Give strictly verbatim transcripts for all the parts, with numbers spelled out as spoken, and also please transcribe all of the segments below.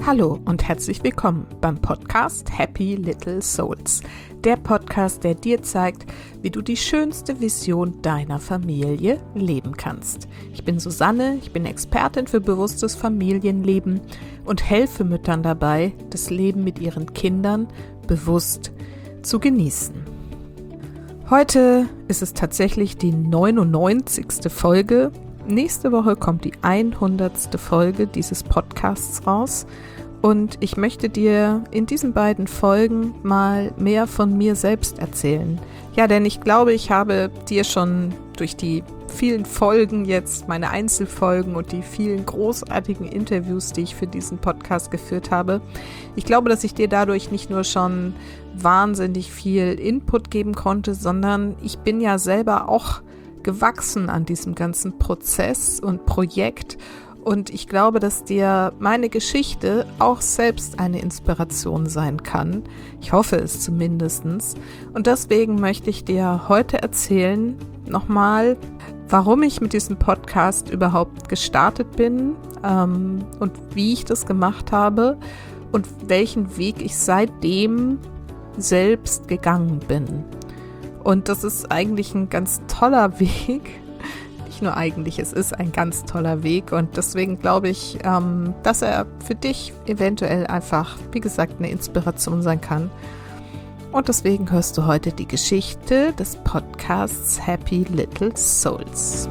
Hallo und herzlich willkommen beim Podcast Happy Little Souls. Der Podcast, der dir zeigt, wie du die schönste Vision deiner Familie leben kannst. Ich bin Susanne, ich bin Expertin für bewusstes Familienleben und helfe Müttern dabei, das Leben mit ihren Kindern bewusst zu genießen. Heute ist es tatsächlich die neunundneunzigste Folge. Nächste Woche kommt die hundertste Folge dieses Podcasts raus und ich möchte dir in diesen beiden Folgen mal mehr von mir selbst erzählen. Ja, denn ich glaube, ich habe dir schon durch die vielen Folgen jetzt, meine Einzelfolgen und die vielen großartigen Interviews, die ich für diesen Podcast geführt habe, ich glaube, dass ich dir dadurch nicht nur schon wahnsinnig viel Input geben konnte, sondern ich bin ja selber auch gewachsen an diesem ganzen Prozess und Projekt und ich glaube, dass dir meine Geschichte auch selbst eine Inspiration sein kann. Ich hoffe es zumindest. Und deswegen möchte ich dir heute erzählen, nochmal, warum ich mit diesem Podcast überhaupt gestartet bin ähm, und wie ich das gemacht habe und welchen Weg ich seitdem selbst gegangen bin. Und das ist eigentlich ein ganz toller Weg. Nicht nur eigentlich, es ist ein ganz toller Weg. Und deswegen glaube ich, ähm, dass er für dich eventuell einfach, wie gesagt, eine Inspiration sein kann. Und deswegen hörst du heute die Geschichte des Podcasts Happy Little Souls.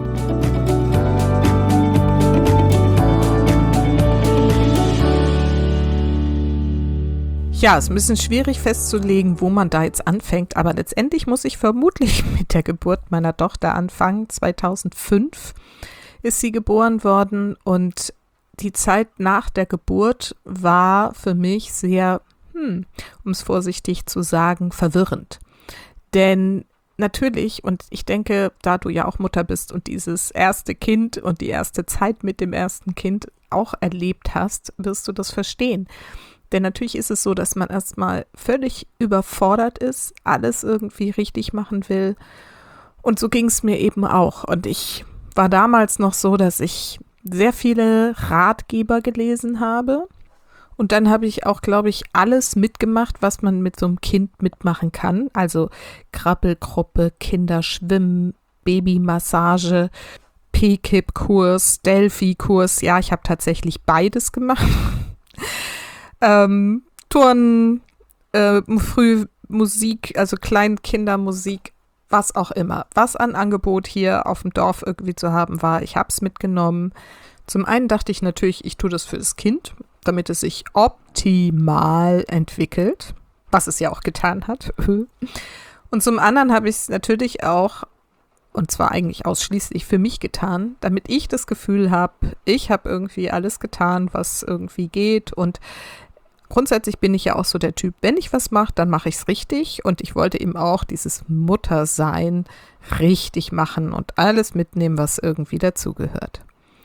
Ja, es ist ein bisschen schwierig festzulegen, wo man da jetzt anfängt, aber letztendlich muss ich vermutlich mit der Geburt meiner Tochter anfangen. zweitausendfünf ist sie geboren worden und die Zeit nach der Geburt war für mich sehr, hm, um es vorsichtig zu sagen, verwirrend. Denn natürlich, und ich denke, da du ja auch Mutter bist und dieses erste Kind und die erste Zeit mit dem ersten Kind auch erlebt hast, wirst du das verstehen. Denn natürlich ist es so, dass man erstmal völlig überfordert ist, alles irgendwie richtig machen will. Und so ging es mir eben auch. Und ich war damals noch so, dass ich sehr viele Ratgeber gelesen habe. Und dann habe ich auch, glaube ich, alles mitgemacht, was man mit so einem Kind mitmachen kann. Also Krabbelgruppe, Kinderschwimmen, Babymassage, P-Kip-Kurs, Delphi-Kurs. Ja, ich habe tatsächlich beides gemacht. Ähm, Turnen, äh, Frühmusik, also Kleinkindermusik, was auch immer. Was an Angebot hier auf dem Dorf irgendwie zu haben war, ich habe es mitgenommen. Zum einen dachte ich natürlich, ich tue das für das Kind, damit es sich optimal entwickelt, was es ja auch getan hat. Und zum anderen habe ich es natürlich auch, und zwar eigentlich ausschließlich für mich getan, damit ich das Gefühl habe, ich habe irgendwie alles getan, was irgendwie geht und grundsätzlich bin ich ja auch so der Typ, wenn ich was mache, dann mache ich es richtig und ich wollte eben auch dieses Muttersein richtig machen und alles mitnehmen, was irgendwie dazugehört.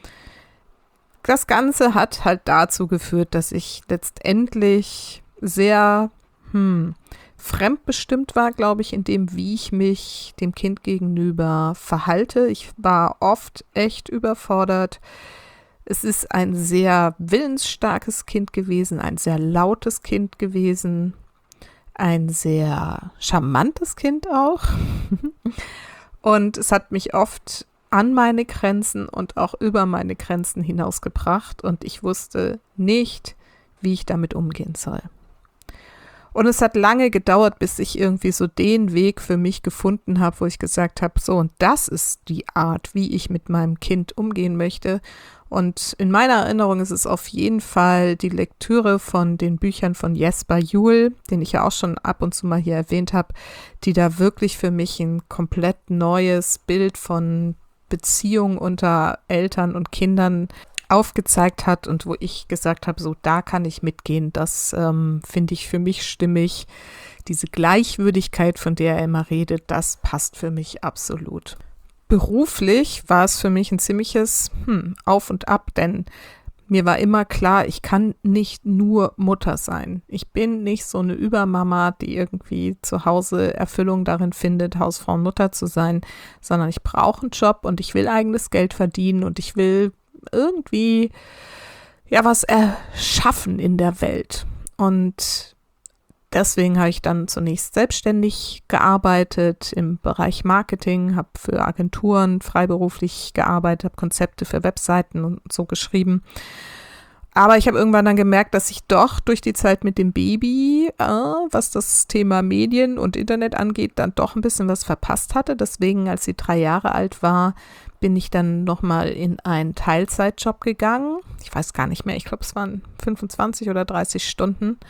Das Ganze hat halt dazu geführt, dass ich letztendlich sehr hm, fremdbestimmt war, glaube ich, in dem, wie ich mich dem Kind gegenüber verhalte. Ich war oft echt überfordert. Es ist ein sehr willensstarkes Kind gewesen, ein sehr lautes Kind gewesen, ein sehr charmantes Kind auch. Und es hat mich oft an meine Grenzen und auch über meine Grenzen hinausgebracht und ich wusste nicht, wie ich damit umgehen soll. Und es hat lange gedauert, bis ich irgendwie so den Weg für mich gefunden habe, wo ich gesagt habe, so und das ist die Art, wie ich mit meinem Kind umgehen möchte. Und in meiner Erinnerung ist es auf jeden Fall die Lektüre von den Büchern von Jesper Juhl, den ich ja auch schon ab und zu mal hier erwähnt habe, die da wirklich für mich ein komplett neues Bild von Beziehung unter Eltern und Kindern aufgezeigt hat und wo ich gesagt habe, so da kann ich mitgehen, das ähm, finde ich für mich stimmig. Diese Gleichwürdigkeit, von der er immer redet, das passt für mich absolut. Beruflich war es für mich ein ziemliches hm, Auf und Ab, denn mir war immer klar, ich kann nicht nur Mutter sein. Ich bin nicht so eine Übermama, die irgendwie zu Hause Erfüllung darin findet, Hausfrau und Mutter zu sein, sondern ich brauche einen Job und ich will eigenes Geld verdienen und ich will irgendwie ja, was erschaffen in der Welt. Und deswegen habe ich dann zunächst selbstständig gearbeitet im Bereich Marketing, habe für Agenturen freiberuflich gearbeitet, habe Konzepte für Webseiten und so geschrieben. Aber ich habe irgendwann dann gemerkt, dass ich doch durch die Zeit mit dem Baby, äh, was das Thema Medien und Internet angeht, dann doch ein bisschen was verpasst hatte. Deswegen, als sie drei Jahre alt war, bin ich dann nochmal in einen Teilzeitjob gegangen. Ich weiß gar nicht mehr, ich glaube, es waren fünfundzwanzig oder dreißig Stunden.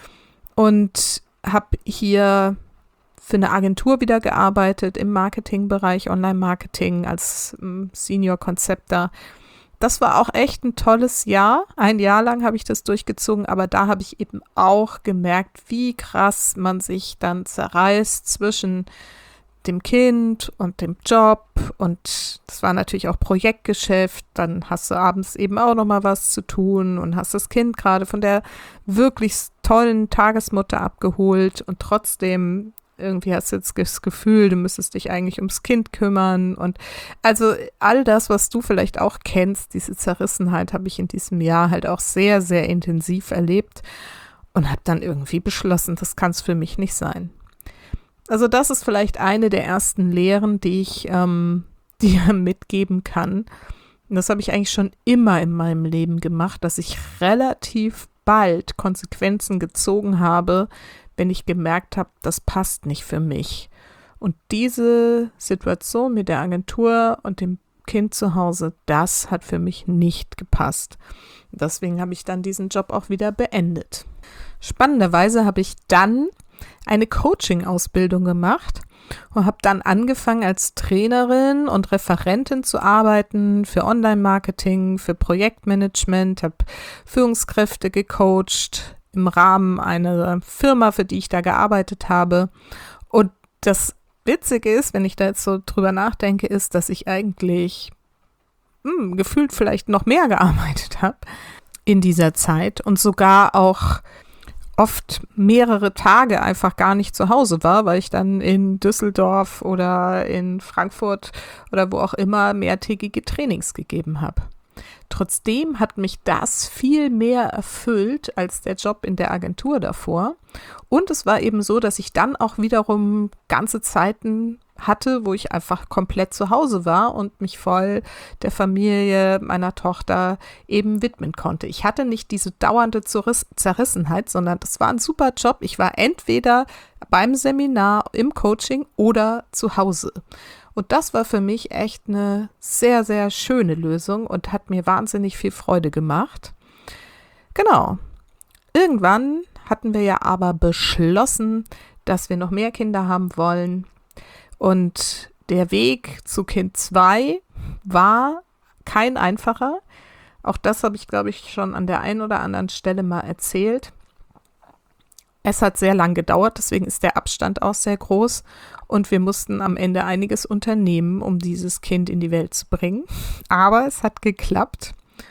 Und habe hier für eine Agentur wieder gearbeitet im Marketingbereich, Online-Marketing als ähm, Senior-Konzepter. Das war auch echt ein tolles Jahr. Ein Jahr lang habe ich das durchgezogen, aber da habe ich eben auch gemerkt, wie krass man sich dann zerreißt zwischen dem Kind und dem Job. Und das war natürlich auch Projektgeschäft. Dann hast du abends eben auch noch mal was zu tun und hast das Kind gerade von der wirklich tollen Tagesmutter abgeholt. Und trotzdem irgendwie hast du jetzt das Gefühl, du müsstest dich eigentlich ums Kind kümmern. Und also all das, was du vielleicht auch kennst, diese Zerrissenheit, habe ich in diesem Jahr halt auch sehr, sehr intensiv erlebt und habe dann irgendwie beschlossen, das kann es für mich nicht sein. Also das ist vielleicht eine der ersten Lehren, die ich ähm, dir mitgeben kann. Und das habe ich eigentlich schon immer in meinem Leben gemacht, dass ich relativ bald Konsequenzen gezogen habe, wenn ich gemerkt habe, das passt nicht für mich. Und diese Situation mit der Agentur und dem Kind zu Hause, das hat für mich nicht gepasst. Deswegen habe ich dann diesen Job auch wieder beendet. Spannenderweise habe ich dann eine Coaching-Ausbildung gemacht und habe dann angefangen als Trainerin und Referentin zu arbeiten für Online-Marketing, für Projektmanagement, habe Führungskräfte gecoacht im Rahmen einer Firma, für die ich da gearbeitet habe. Und das Witzige ist, wenn ich da jetzt so drüber nachdenke, ist, dass ich eigentlich hm, gefühlt vielleicht noch mehr gearbeitet habe in dieser Zeit und sogar auch oft mehrere Tage einfach gar nicht zu Hause war, weil ich dann in Düsseldorf oder in Frankfurt oder wo auch immer mehrtägige Trainings gegeben habe. Trotzdem hat mich das viel mehr erfüllt als der Job in der Agentur davor. Und es war eben so, dass ich dann auch wiederum ganze Zeiten hatte, wo ich einfach komplett zu Hause war und mich voll der Familie meiner Tochter eben widmen konnte. Ich hatte nicht diese dauernde Zerrissenheit, sondern das war ein super Job. Ich war entweder beim Seminar, im Coaching oder zu Hause. Und das war für mich echt eine sehr, sehr schöne Lösung und hat mir wahnsinnig viel Freude gemacht. Genau. Irgendwann hatten wir ja aber beschlossen, dass wir noch mehr Kinder haben wollen. Und der Weg zu Kind zwei war kein einfacher. Auch das habe ich, glaube ich, schon an der einen oder anderen Stelle mal erzählt. Es hat sehr lang gedauert, deswegen ist der Abstand auch sehr groß. Und wir mussten am Ende einiges unternehmen, um dieses Kind in die Welt zu bringen. Aber es hat geklappt.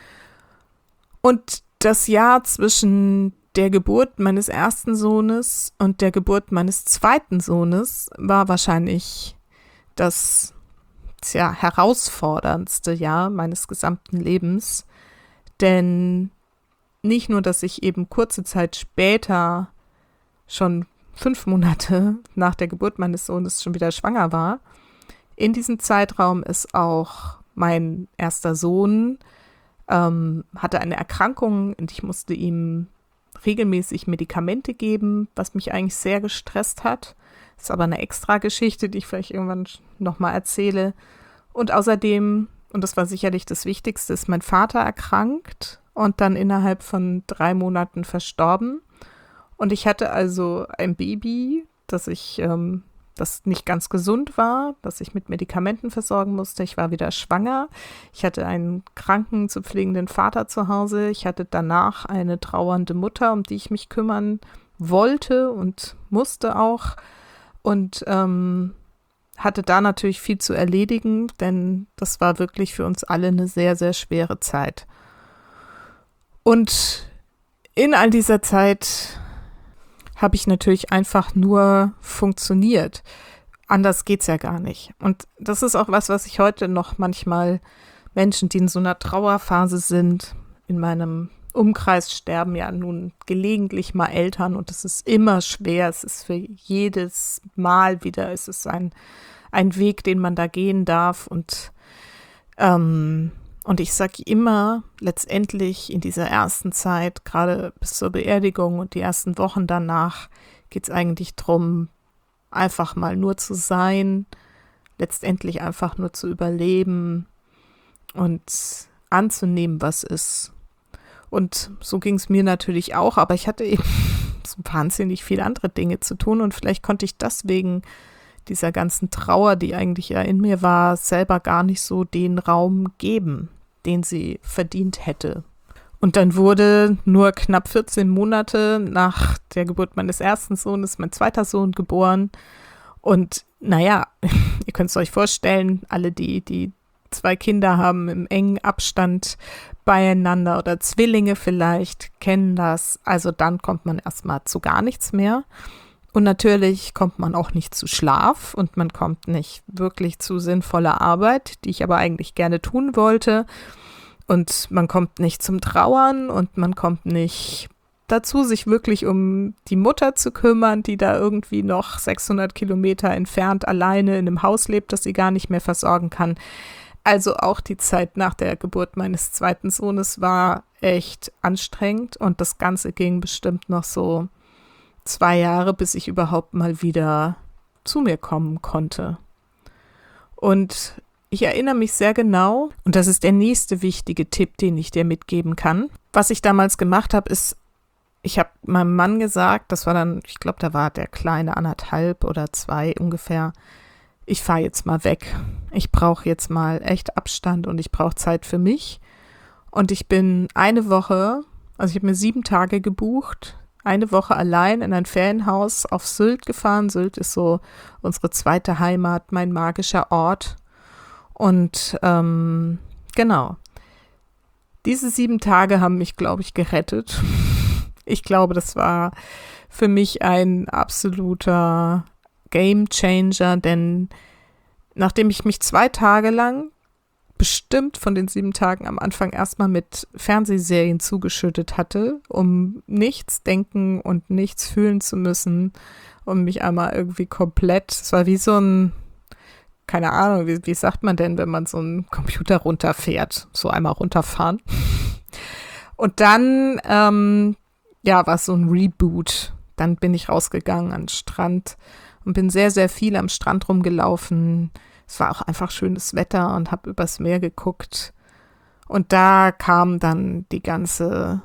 Und das Jahr zwischen der Geburt meines ersten Sohnes und der Geburt meines zweiten Sohnes war wahrscheinlich das tja, herausforderndste Jahr meines gesamten Lebens. Denn nicht nur, dass ich eben kurze Zeit später schon fünf Monate nach der Geburt meines Sohnes schon wieder schwanger war. In diesem Zeitraum ist auch mein erster Sohn, ähm, hatte eine Erkrankung und ich musste ihm regelmäßig Medikamente geben, was mich eigentlich sehr gestresst hat. Das ist aber eine extra Geschichte, die ich vielleicht irgendwann nochmal erzähle. Und außerdem, und das war sicherlich das Wichtigste, ist mein Vater erkrankt und dann innerhalb von drei Monaten verstorben. Und ich hatte also ein Baby, das ich, ähm, das nicht ganz gesund war, das ich mit Medikamenten versorgen musste. Ich war wieder schwanger. Ich hatte einen kranken, zu pflegenden Vater zu Hause. Ich hatte danach eine trauernde Mutter, um die ich mich kümmern wollte und musste auch. Und ähm, hatte da natürlich viel zu erledigen, denn das war wirklich für uns alle eine sehr, sehr schwere Zeit. Und in all dieser Zeit habe ich natürlich einfach nur funktioniert. Anders geht's ja gar nicht. Und das ist auch was, was ich heute noch manchmal Menschen, die in so einer Trauerphase sind, in meinem Umkreis sterben ja nun gelegentlich mal Eltern und es ist immer schwer. Es ist für jedes Mal wieder, es ist ein, ein Weg, den man da gehen darf. Und, ähm, und ich sage immer, letztendlich in dieser ersten Zeit, gerade bis zur Beerdigung und die ersten Wochen danach, geht es eigentlich darum, einfach mal nur zu sein, letztendlich einfach nur zu überleben und anzunehmen, was ist. Und so ging es mir natürlich auch, aber ich hatte eben so wahnsinnig viele andere Dinge zu tun und vielleicht konnte ich deswegen dieser ganzen Trauer, die eigentlich ja in mir war, selber gar nicht so den Raum geben, den sie verdient hätte. Und dann wurde nur knapp vierzehn Monate nach der Geburt meines ersten Sohnes mein zweiter Sohn geboren. Und naja, ihr könnt es euch vorstellen, alle, die, die zwei Kinder haben im engen Abstand beieinander oder Zwillinge vielleicht, kennen das. Also dann kommt man erstmal zu gar nichts mehr. Und natürlich kommt man auch nicht zu Schlaf und man kommt nicht wirklich zu sinnvoller Arbeit, die ich aber eigentlich gerne tun wollte. Und man kommt nicht zum Trauern und man kommt nicht dazu, sich wirklich um die Mutter zu kümmern, die da irgendwie noch sechshundert Kilometer entfernt alleine in einem Haus lebt, das sie gar nicht mehr versorgen kann. Also auch die Zeit nach der Geburt meines zweiten Sohnes war echt anstrengend und das Ganze ging bestimmt noch so zwei Jahre, bis ich überhaupt mal wieder zu mir kommen konnte. Und ich erinnere mich sehr genau, und das ist der nächste wichtige Tipp, den ich dir mitgeben kann. Was ich damals gemacht habe, ist, ich habe meinem Mann gesagt, das war dann, ich glaube, da war der Kleine anderthalb oder zwei ungefähr, ich fahre jetzt mal weg. Ich brauche jetzt mal echt Abstand und ich brauche Zeit für mich. Und ich bin eine Woche, also ich habe mir sieben Tage gebucht, eine Woche allein in ein Ferienhaus auf Sylt gefahren. Sylt ist so unsere zweite Heimat, mein magischer Ort. Und ähm, genau, diese sieben Tage haben mich, glaube ich, gerettet. Ich glaube, das war für mich ein absoluter Game Changer, denn nachdem ich mich zwei Tage lang bestimmt von den sieben Tagen am Anfang erstmal mit Fernsehserien zugeschüttet hatte, um nichts denken und nichts fühlen zu müssen, um mich einmal irgendwie komplett, es war wie so ein, keine Ahnung, wie, wie sagt man denn, wenn man so einen Computer runterfährt, so einmal runterfahren. Und dann, ähm, ja, war es so ein Reboot. Dann bin ich rausgegangen an den Strand und bin sehr, sehr viel am Strand rumgelaufen. Es war auch einfach schönes Wetter und habe übers Meer geguckt. Und da kam dann die ganze,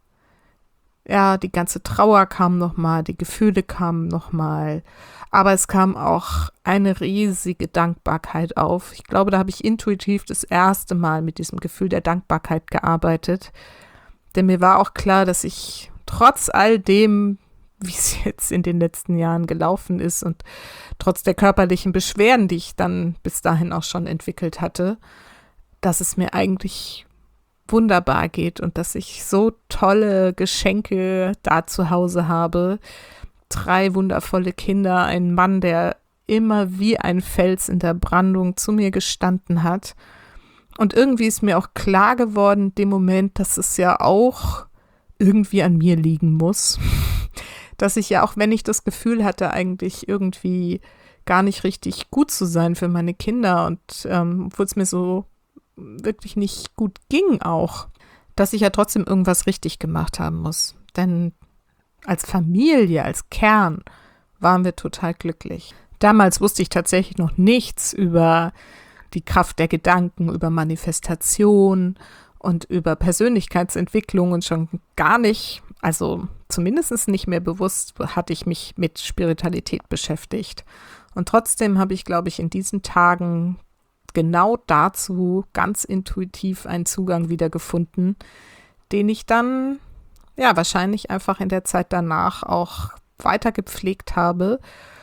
ja, die ganze Trauer kam nochmal, die Gefühle kamen nochmal. Aber es kam auch eine riesige Dankbarkeit auf. Ich glaube, da habe ich intuitiv das erste Mal mit diesem Gefühl der Dankbarkeit gearbeitet. Denn mir war auch klar, dass ich trotz all dem, wie es jetzt in den letzten Jahren gelaufen ist und trotz der körperlichen Beschwerden, die ich dann bis dahin auch schon entwickelt hatte, dass es mir eigentlich wunderbar geht und dass ich so tolle Geschenke da zu Hause habe. Drei wundervolle Kinder, ein Mann, der immer wie ein Fels in der Brandung zu mir gestanden hat. Und irgendwie ist mir auch klar geworden, in dem Moment, dass es ja auch irgendwie an mir liegen muss. Dass ich ja auch, wenn ich das Gefühl hatte, eigentlich irgendwie gar nicht richtig gut zu sein für meine Kinder und ähm, obwohl es mir so wirklich nicht gut ging auch, dass ich ja trotzdem irgendwas richtig gemacht haben muss. Denn als Familie, als Kern waren wir total glücklich. Damals wusste ich tatsächlich noch nichts über die Kraft der Gedanken, über Manifestation und über Persönlichkeitsentwicklung und schon gar nicht, also zumindest nicht mehr bewusst, hatte ich mich mit Spiritualität beschäftigt. Und trotzdem habe ich, glaube ich, in diesen Tagen genau dazu ganz intuitiv einen Zugang wiedergefunden, den ich dann ja wahrscheinlich einfach in der Zeit danach auch weiter gepflegt habe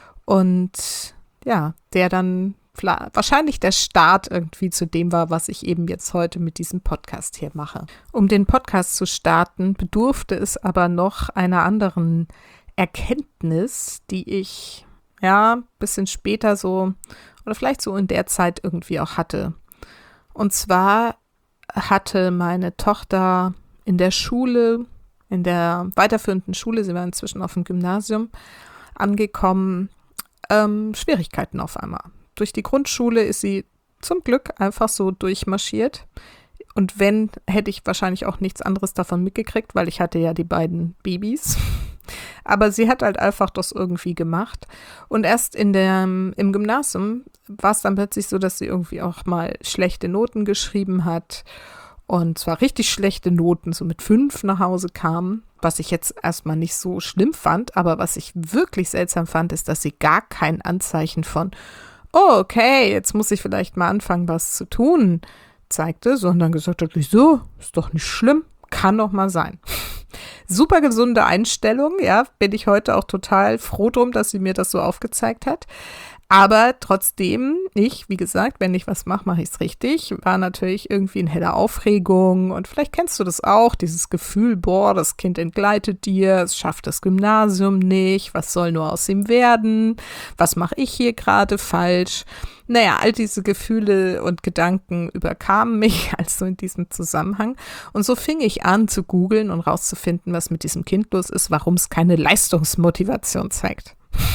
und ja, der dann wahrscheinlich der Start irgendwie zu dem war, was ich eben jetzt heute mit diesem Podcast hier mache. Um den Podcast zu starten, bedurfte es aber noch einer anderen Erkenntnis, die ich ja ein bisschen später so oder vielleicht so in der Zeit irgendwie auch hatte. Und zwar hatte meine Tochter in der Schule, in der weiterführenden Schule, sie war inzwischen auf dem Gymnasium angekommen, ähm, Schwierigkeiten auf einmal. Durch die Grundschule ist sie zum Glück einfach so durchmarschiert. Und wenn, hätte ich wahrscheinlich auch nichts anderes davon mitgekriegt, weil ich hatte ja die beiden Babys. Aber sie hat halt einfach das irgendwie gemacht. Und erst in der, im Gymnasium war es dann plötzlich so, dass sie irgendwie auch mal schlechte Noten geschrieben hat. Und zwar richtig schlechte Noten, so mit fünf nach Hause kam. Was ich jetzt erstmal nicht so schlimm fand, aber was ich wirklich seltsam fand, ist, dass sie gar kein Anzeichen von, oh, okay, jetzt muss ich vielleicht mal anfangen, was zu tun, zeigte, sondern gesagt hat, wieso? Ist doch nicht schlimm, kann doch mal sein. Super gesunde Einstellung, ja, bin ich heute auch total froh drum, dass sie mir das so aufgezeigt hat. Aber trotzdem, ich, wie gesagt, wenn ich was mache, mache ich es richtig. War natürlich irgendwie in heller Aufregung und vielleicht kennst du das auch, dieses Gefühl, boah, das Kind entgleitet dir, es schafft das Gymnasium nicht, was soll nur aus ihm werden, was mache ich hier gerade falsch? Naja, all diese Gefühle und Gedanken überkamen mich also in diesem Zusammenhang. Und so fing ich an zu googeln und rauszufinden, was mit diesem Kind los ist, warum es keine Leistungsmotivation zeigt.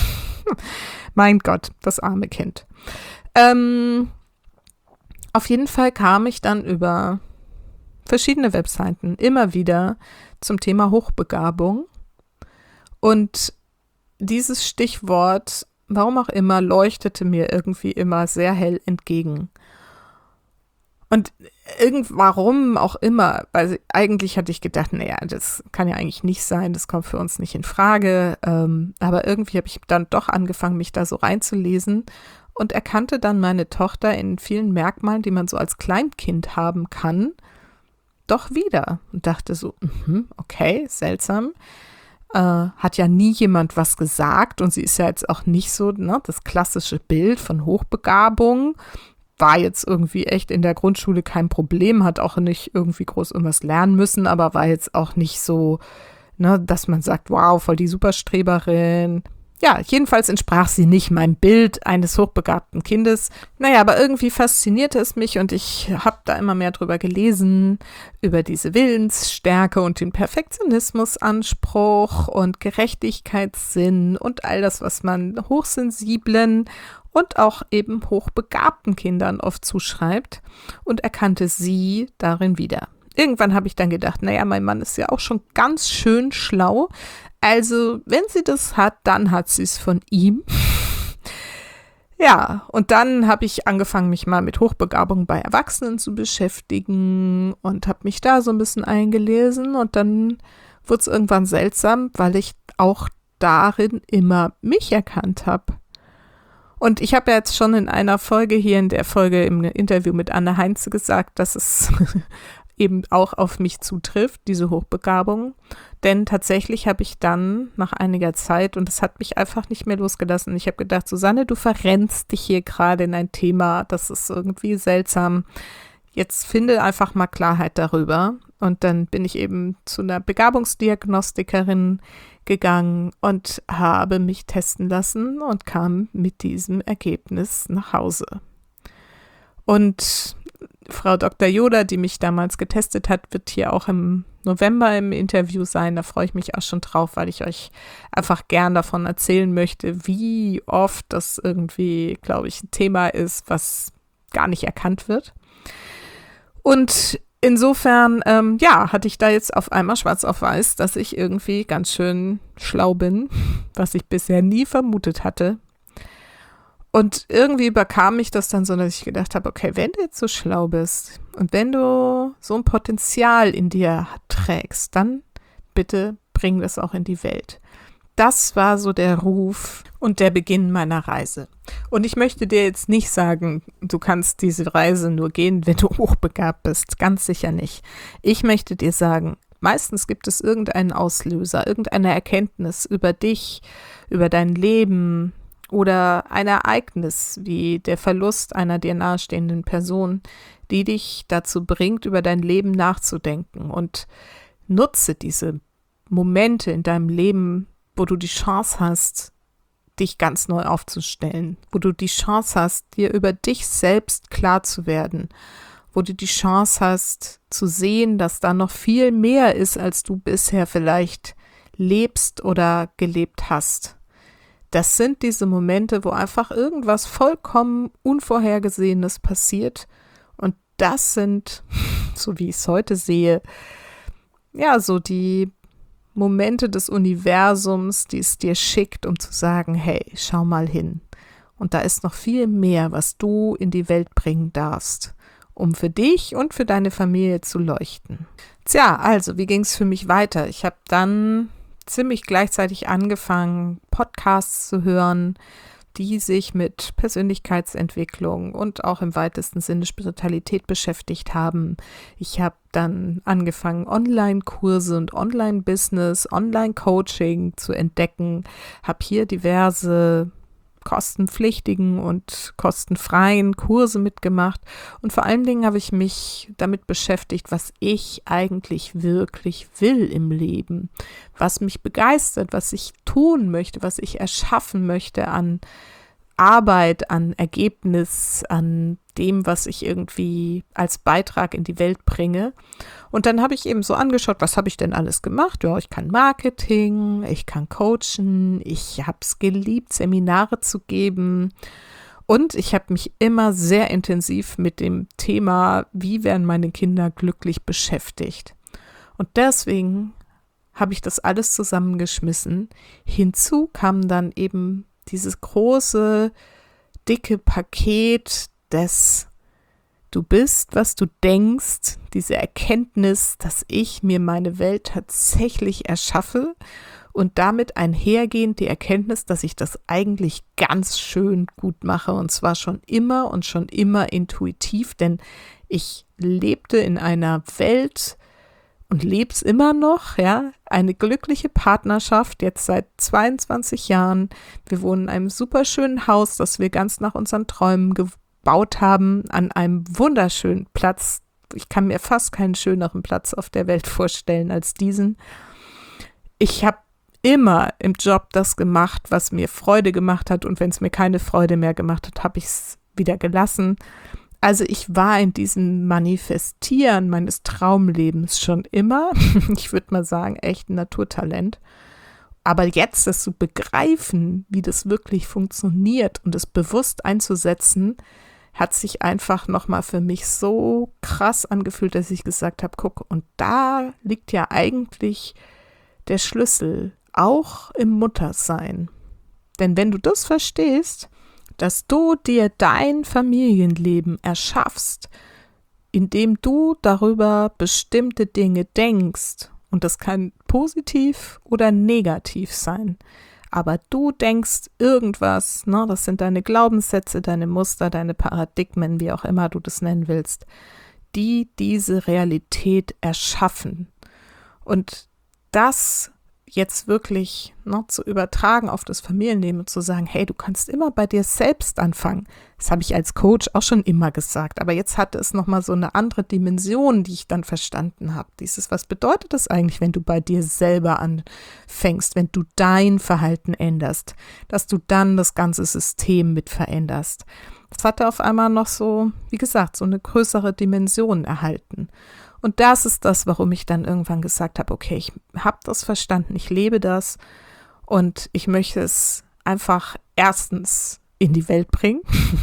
Mein Gott, das arme Kind. Ähm, auf jeden Fall kam ich dann über verschiedene Webseiten immer wieder zum Thema Hochbegabung. Und dieses Stichwort, warum auch immer, leuchtete mir irgendwie immer sehr hell entgegen. Und irgend, warum auch immer, weil eigentlich hatte ich gedacht, naja, das kann ja eigentlich nicht sein, das kommt für uns nicht in Frage. Ähm, aber irgendwie habe ich dann doch angefangen, mich da so reinzulesen und erkannte dann meine Tochter in vielen Merkmalen, die man so als Kleinkind haben kann, doch wieder. Und dachte so, mh, okay, seltsam. Äh, hat ja nie jemand was gesagt und sie ist ja jetzt auch nicht so, ne, das klassische Bild von Hochbegabung. War jetzt irgendwie echt in der Grundschule kein Problem, hat auch nicht irgendwie groß irgendwas lernen müssen, aber war jetzt auch nicht so, ne, dass man sagt, wow, voll die Superstreberin. Ja, jedenfalls entsprach sie nicht meinem Bild eines hochbegabten Kindes. Naja, aber irgendwie faszinierte es mich und ich habe da immer mehr drüber gelesen, über diese Willensstärke und den Perfektionismusanspruch und Gerechtigkeitssinn und all das, was man hochsensiblen und auch eben hochbegabten Kindern oft zuschreibt und erkannte sie darin wieder. Irgendwann habe ich dann gedacht, naja, mein Mann ist ja auch schon ganz schön schlau. Also, wenn sie das hat, dann hat sie es von ihm. Ja, und dann habe ich angefangen, mich mal mit Hochbegabung bei Erwachsenen zu beschäftigen und habe mich da so ein bisschen eingelesen. Und dann wurde es irgendwann seltsam, weil ich auch darin immer mich erkannt habe. Und ich habe ja jetzt schon in einer Folge hier, in der Folge im Interview mit Anne Heinze gesagt, dass es eben auch auf mich zutrifft, diese Hochbegabung. Denn tatsächlich habe ich dann nach einiger Zeit, und das hat mich einfach nicht mehr losgelassen, ich habe gedacht, Susanne, du verrennst dich hier gerade in ein Thema, das ist irgendwie seltsam. Jetzt finde einfach mal Klarheit darüber. Und dann bin ich eben zu einer Begabungsdiagnostikerin gegangen und habe mich testen lassen und kam mit diesem Ergebnis nach Hause. Und Frau Doktor Joda, die mich damals getestet hat, wird hier auch im November im Interview sein. Da freue ich mich auch schon drauf, weil ich euch einfach gern davon erzählen möchte, wie oft das irgendwie, glaube ich, ein Thema ist, was gar nicht erkannt wird. Und insofern, ähm, ja, hatte ich da jetzt auf einmal schwarz auf weiß, dass ich irgendwie ganz schön schlau bin, was ich bisher nie vermutet hatte. Und irgendwie überkam mich das dann so, dass ich gedacht habe, okay, wenn du jetzt so schlau bist und wenn du so ein Potenzial in dir trägst, dann bitte bring das auch in die Welt. Das war so der Ruf und der Beginn meiner Reise. Und ich möchte dir jetzt nicht sagen, du kannst diese Reise nur gehen, wenn du hochbegabt bist. Ganz sicher nicht. Ich möchte dir sagen, meistens gibt es irgendeinen Auslöser, irgendeine Erkenntnis über dich, über dein Leben oder ein Ereignis wie der Verlust einer dir nahestehenden Person, die dich dazu bringt, über dein Leben nachzudenken. Und nutze diese Momente in deinem Leben, wo du die Chance hast, dich ganz neu aufzustellen, wo du die Chance hast, dir über dich selbst klar zu werden, wo du die Chance hast zu sehen, dass da noch viel mehr ist, als du bisher vielleicht lebst oder gelebt hast. Das sind diese Momente, wo einfach irgendwas vollkommen Unvorhergesehenes passiert. Und das sind, so wie ich es heute sehe, ja, so die Momente des Universums, die es dir schickt, um zu sagen, hey, schau mal hin. Und da ist noch viel mehr, was du in die Welt bringen darfst, um für dich und für deine Familie zu leuchten. Tja, also, wie ging es für mich weiter? Ich habe dann ziemlich gleichzeitig angefangen, Podcasts zu hören, die sich mit Persönlichkeitsentwicklung und auch im weitesten Sinne Spiritualität beschäftigt haben. Ich habe dann angefangen, Online-Kurse und Online-Business, Online-Coaching zu entdecken, habe hier diverse kostenpflichtigen und kostenfreien Kurse mitgemacht und vor allen Dingen habe ich mich damit beschäftigt, was ich eigentlich wirklich will im Leben, was mich begeistert, was ich tun möchte, was ich erschaffen möchte an Arbeit, an Ergebnis, an dem, was ich irgendwie als Beitrag in die Welt bringe. Und dann habe ich eben so angeschaut, was habe ich denn alles gemacht? Ja, ich kann Marketing, ich kann coachen, ich habe es geliebt, Seminare zu geben. Und ich habe mich immer sehr intensiv mit dem Thema, wie werden meine Kinder glücklich, beschäftigt. Und deswegen habe ich das alles zusammengeschmissen. Hinzu kam dann eben dieses große, dicke Paket des Du bist, was du denkst, diese Erkenntnis, dass ich mir meine Welt tatsächlich erschaffe und damit einhergehend die Erkenntnis, dass ich das eigentlich ganz schön gut mache und zwar schon immer und schon immer intuitiv, denn ich lebte in einer Welt und leb's immer noch, ja, eine glückliche Partnerschaft, jetzt seit zweiundzwanzig Jahren. Wir wohnen in einem super schönen Haus, das wir ganz nach unseren Träumen gebaut haben, an einem wunderschönen Platz. Ich kann mir fast keinen schöneren Platz auf der Welt vorstellen als diesen. Ich habe immer im Job das gemacht, was mir Freude gemacht hat und wenn es mir keine Freude mehr gemacht hat, habe ich es wieder gelassen. Also ich war in diesem Manifestieren meines Traumlebens schon immer, ich würde mal sagen, echt ein Naturtalent. Aber jetzt das zu begreifen, wie das wirklich funktioniert und es bewusst einzusetzen, hat sich einfach nochmal für mich so krass angefühlt, dass ich gesagt habe, guck, und da liegt ja eigentlich der Schlüssel, auch im Muttersein. Denn wenn du das verstehst, dass du dir dein Familienleben erschaffst, indem du darüber bestimmte Dinge denkst, und das kann positiv oder negativ sein, aber du denkst irgendwas, ne, das sind deine Glaubenssätze, deine Muster, deine Paradigmen, wie auch immer du das nennen willst, die diese Realität erschaffen. Und das jetzt wirklich ne, zu übertragen auf das Familienleben und zu sagen, hey, du kannst immer bei dir selbst anfangen. Das habe ich als Coach auch schon immer gesagt, aber jetzt hatte es nochmal so eine andere Dimension, die ich dann verstanden habe. Dieses, was bedeutet das eigentlich, wenn du bei dir selber anfängst, wenn du dein Verhalten änderst, dass du dann das ganze System mit veränderst. Das hatte auf einmal noch so, wie gesagt, so eine größere Dimension erhalten. Und das ist das, warum ich dann irgendwann gesagt habe, okay, ich habe das verstanden, ich lebe das und ich möchte es einfach erstens in die Welt bringen.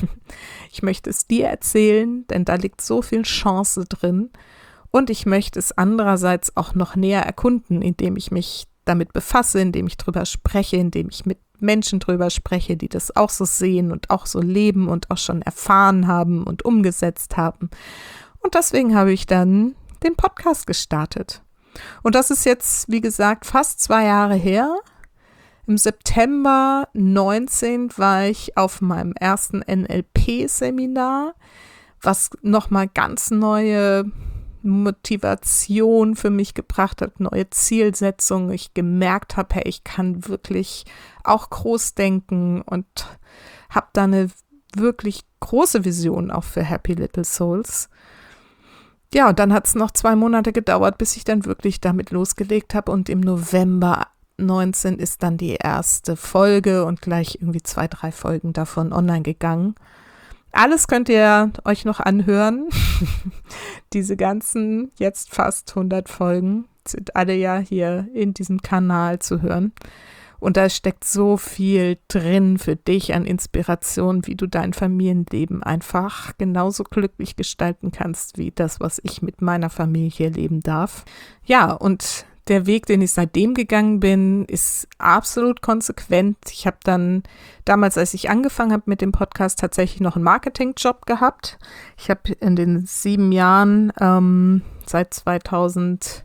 Ich möchte es dir erzählen, denn da liegt so viel Chance drin und ich möchte es andererseits auch noch näher erkunden, indem ich mich damit befasse, indem ich drüber spreche, indem ich mit Menschen drüber spreche, die das auch so sehen und auch so leben und auch schon erfahren haben und umgesetzt haben. Und deswegen habe ich dann den Podcast gestartet. Und das ist jetzt, wie gesagt, fast zwei Jahre her. Im September neunzehn war ich auf meinem ersten N L P-Seminar, was nochmal ganz neue Motivation für mich gebracht hat, neue Zielsetzungen. Ich gemerkt habe, hey, ich kann wirklich auch groß denken und habe da eine wirklich große Vision auch für Happy Little Souls. Ja, und dann hat es noch zwei Monate gedauert, bis ich dann wirklich damit losgelegt habe und im November neunzehn ist dann die erste Folge und gleich irgendwie zwei, drei Folgen davon online gegangen. Alles könnt ihr euch noch anhören. Diese ganzen, jetzt fast hundert Folgen sind alle ja hier in diesem Kanal zu hören. Und da steckt so viel drin für dich an Inspiration, wie du dein Familienleben einfach genauso glücklich gestalten kannst, wie das, was ich mit meiner Familie leben darf. Ja, und der Weg, den ich seitdem gegangen bin, ist absolut konsequent. Ich habe dann damals, als ich angefangen habe mit dem Podcast, tatsächlich noch einen Marketingjob gehabt. Ich habe in den sieben Jahren ähm, seit zweitausend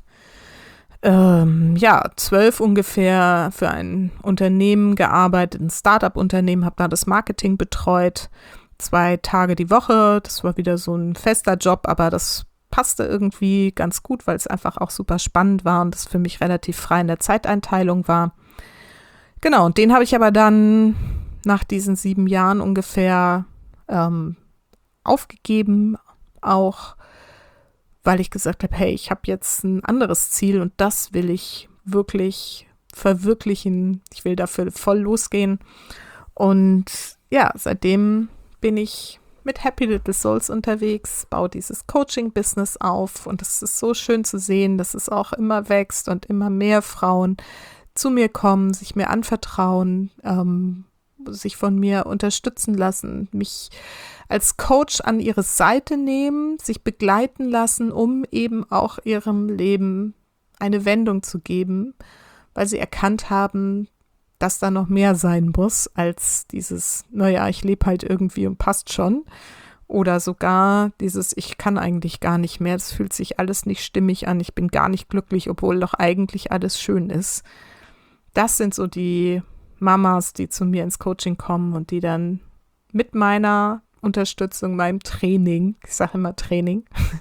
ähm, ja, zwölf ungefähr für ein Unternehmen gearbeitet, ein Startup-Unternehmen, habe da das Marketing betreut, zwei Tage die Woche. Das war wieder so ein fester Job, aber das passte irgendwie ganz gut, weil es einfach auch super spannend war und das für mich relativ frei in der Zeiteinteilung war. Genau, und den habe ich aber dann nach diesen sieben Jahren ungefähr ähm, aufgegeben, auch weil ich gesagt habe, hey, ich habe jetzt ein anderes Ziel und das will ich wirklich verwirklichen. Ich will dafür voll losgehen. Und ja, seitdem bin ich mit Happy Little Souls unterwegs, baue dieses Coaching-Business auf und es ist so schön zu sehen, dass es auch immer wächst und immer mehr Frauen zu mir kommen, sich mir anvertrauen, ähm, sich von mir unterstützen lassen, mich als Coach an ihre Seite nehmen, sich begleiten lassen, um eben auch ihrem Leben eine Wendung zu geben, weil sie erkannt haben, dass da noch mehr sein muss als dieses, naja, ich lebe halt irgendwie und passt schon. Oder sogar dieses, ich kann eigentlich gar nicht mehr, es fühlt sich alles nicht stimmig an, ich bin gar nicht glücklich, obwohl doch eigentlich alles schön ist. Das sind so die Mamas, die zu mir ins Coaching kommen und die dann mit meiner Unterstützung, meinem Training, ich sage immer Training,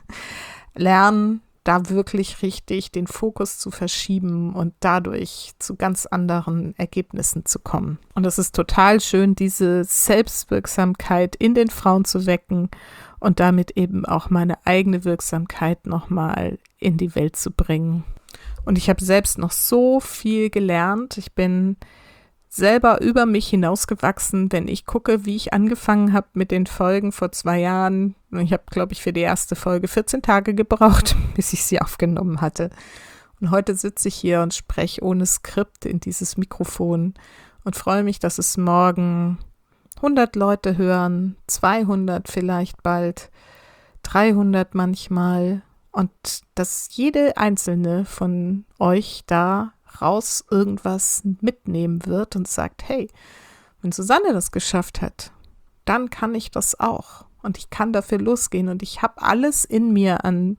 lernen, da wirklich richtig den Fokus zu verschieben und dadurch zu ganz anderen Ergebnissen zu kommen. Und es ist total schön, diese Selbstwirksamkeit in den Frauen zu wecken und damit eben auch meine eigene Wirksamkeit nochmal in die Welt zu bringen. Und ich habe selbst noch so viel gelernt. Ich bin selber über mich hinausgewachsen, wenn ich gucke, wie ich angefangen habe mit den Folgen vor zwei Jahren. Ich habe, glaube ich, für die erste Folge vierzehn Tage gebraucht, bis ich sie aufgenommen hatte. Und heute sitze ich hier und spreche ohne Skript in dieses Mikrofon und freue mich, dass es morgen hundert Leute hören, zweihundert vielleicht bald, dreihundert manchmal und dass jede einzelne von euch da raus irgendwas mitnehmen wird und sagt, hey, wenn Susanne das geschafft hat, dann kann ich das auch und ich kann dafür losgehen und ich habe alles in mir an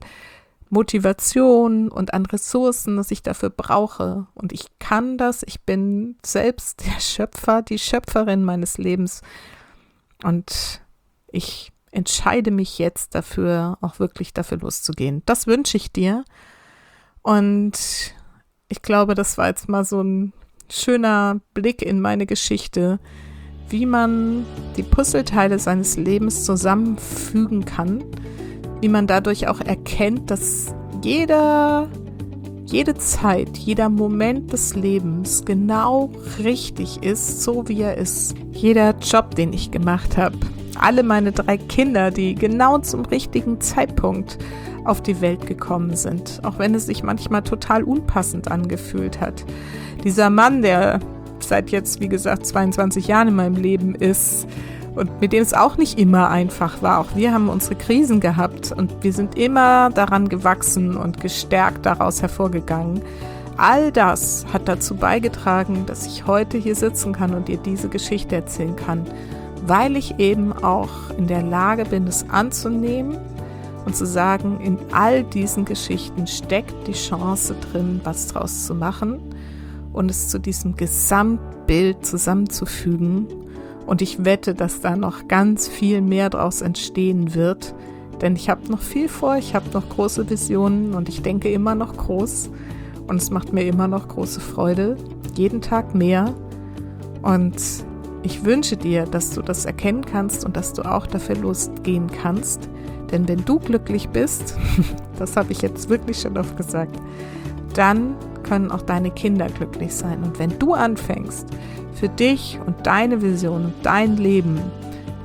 Motivation und an Ressourcen, das ich dafür brauche und ich kann das, ich bin selbst der Schöpfer, die Schöpferin meines Lebens und ich entscheide mich jetzt dafür, auch wirklich dafür loszugehen. Das wünsche ich dir und ich glaube, das war jetzt mal so ein schöner Blick in meine Geschichte, wie man die Puzzleteile seines Lebens zusammenfügen kann, wie man dadurch auch erkennt, dass jeder, jede Zeit, jeder Moment des Lebens genau richtig ist, so wie er ist. Jeder Job, den ich gemacht habe, alle meine drei Kinder, die genau zum richtigen Zeitpunkt auf die Welt gekommen sind, auch wenn es sich manchmal total unpassend angefühlt hat. Dieser Mann, der seit jetzt, wie gesagt, zweiundzwanzig Jahren in meinem Leben ist und mit dem es auch nicht immer einfach war. Auch wir haben unsere Krisen gehabt und wir sind immer daran gewachsen und gestärkt daraus hervorgegangen. All das hat dazu beigetragen, dass ich heute hier sitzen kann und dir diese Geschichte erzählen kann, weil ich eben auch in der Lage bin, es anzunehmen und zu sagen, in all diesen Geschichten steckt die Chance drin, was draus zu machen und es zu diesem Gesamtbild zusammenzufügen. Und ich wette, dass da noch ganz viel mehr draus entstehen wird, denn ich habe noch viel vor, ich habe noch große Visionen und ich denke immer noch groß und es macht mir immer noch große Freude, jeden Tag mehr. Und ich wünsche dir, dass du das erkennen kannst und dass du auch dafür losgehen kannst. Denn wenn du glücklich bist, das habe ich jetzt wirklich schon oft gesagt, dann können auch deine Kinder glücklich sein. Und wenn du anfängst, für dich und deine Vision und dein Leben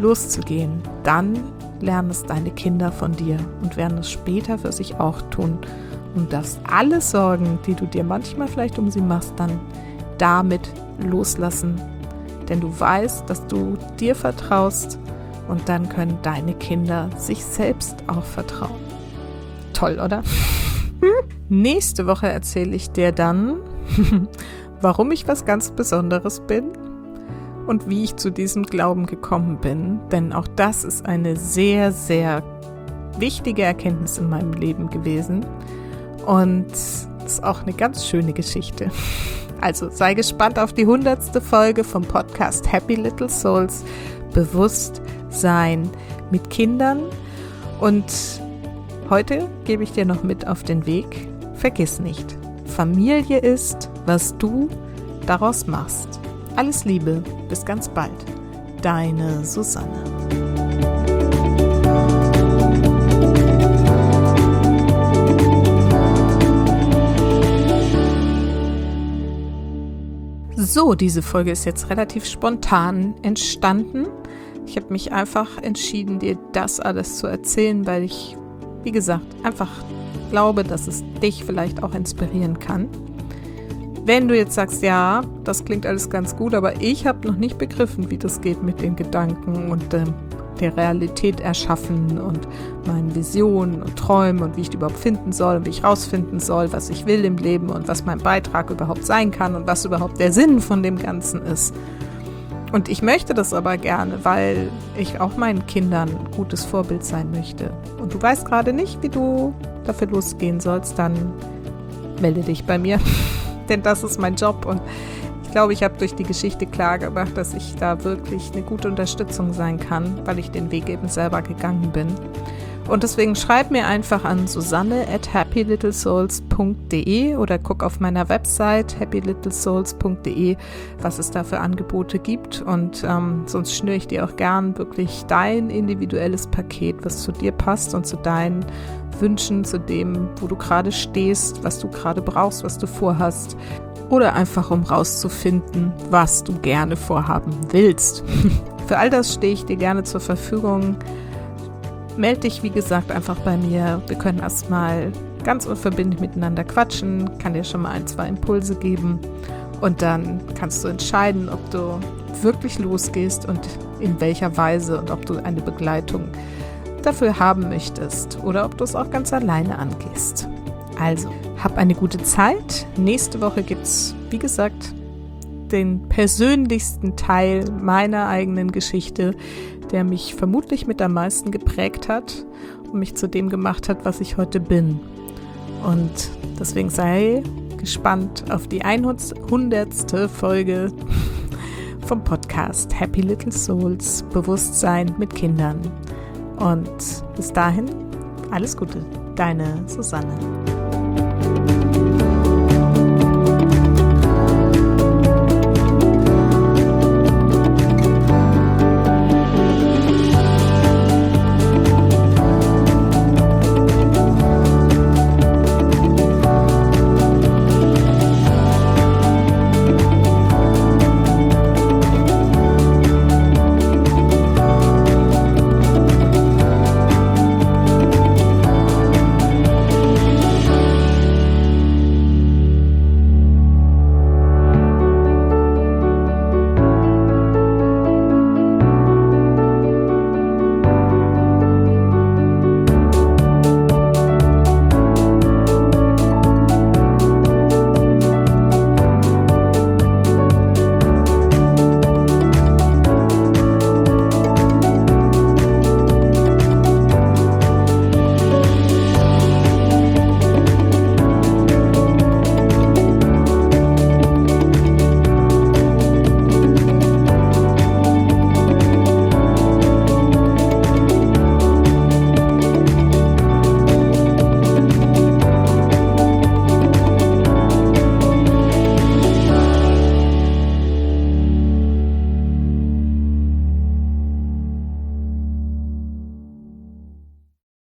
loszugehen, dann lernen es deine Kinder von dir und werden es später für sich auch tun. Und darfst alle Sorgen, die du dir manchmal vielleicht um sie machst, dann damit loslassen. Denn du weißt, dass du dir vertraust und dann können deine Kinder sich selbst auch vertrauen. Toll, oder? Nächste Woche erzähle ich dir dann, warum ich was ganz Besonderes bin und wie ich zu diesem Glauben gekommen bin. Denn auch das ist eine sehr, sehr wichtige Erkenntnis in meinem Leben gewesen. Und es ist auch eine ganz schöne Geschichte. Also sei gespannt auf die hundertste Folge vom Podcast Happy Little Souls, Bewusstsein mit Kindern. Und heute gebe ich dir noch mit auf den Weg, vergiss nicht, Familie ist, was du daraus machst. Alles Liebe, bis ganz bald. Deine Susanne. So, diese Folge ist jetzt relativ spontan entstanden. Ich habe mich einfach entschieden, dir das alles zu erzählen, weil ich, wie gesagt, einfach glaube, dass es dich vielleicht auch inspirieren kann. Wenn du jetzt sagst, ja, das klingt alles ganz gut, aber ich habe noch nicht begriffen, wie das geht mit den Gedanken und äh, der Realität erschaffen und meinen Visionen und Träumen und wie ich die überhaupt finden soll und wie ich rausfinden soll, was ich will im Leben und was mein Beitrag überhaupt sein kann und was überhaupt der Sinn von dem Ganzen ist. Und ich möchte das aber gerne, weil ich auch meinen Kindern ein gutes Vorbild sein möchte. Und du weißt gerade nicht, wie du dafür losgehen sollst, dann melde dich bei mir, denn das ist mein Job und ich glaube, ich habe durch die Geschichte klar gemacht, dass ich da wirklich eine gute Unterstützung sein kann, weil ich den Weg eben selber gegangen bin. Und deswegen schreib mir einfach an susanne at happy little souls punkt de oder guck auf meiner Website happy little souls punkt de, was es da für Angebote gibt. Und ähm, sonst schnüre ich dir auch gern wirklich dein individuelles Paket, was zu dir passt und zu deinen Wünschen, zu dem, wo du gerade stehst, was du gerade brauchst, was du vorhast. Oder einfach, um rauszufinden, was du gerne vorhaben willst. Für all das stehe ich dir gerne zur Verfügung. Meld dich, wie gesagt, einfach bei mir. Wir können erstmal ganz unverbindlich miteinander quatschen, kann dir schon mal ein, zwei Impulse geben und dann kannst du entscheiden, ob du wirklich losgehst und in welcher Weise und ob du eine Begleitung dafür haben möchtest oder ob du es auch ganz alleine angehst. Also, hab eine gute Zeit. Nächste Woche gibt es, wie gesagt, den persönlichsten Teil meiner eigenen Geschichte, der mich vermutlich mit am meisten geprägt hat und mich zu dem gemacht hat, was ich heute bin. Und deswegen sei gespannt auf die hundertste Folge vom Podcast Happy Little Souls, Bewusstsein mit Kindern. Und bis dahin, alles Gute, deine Susanne.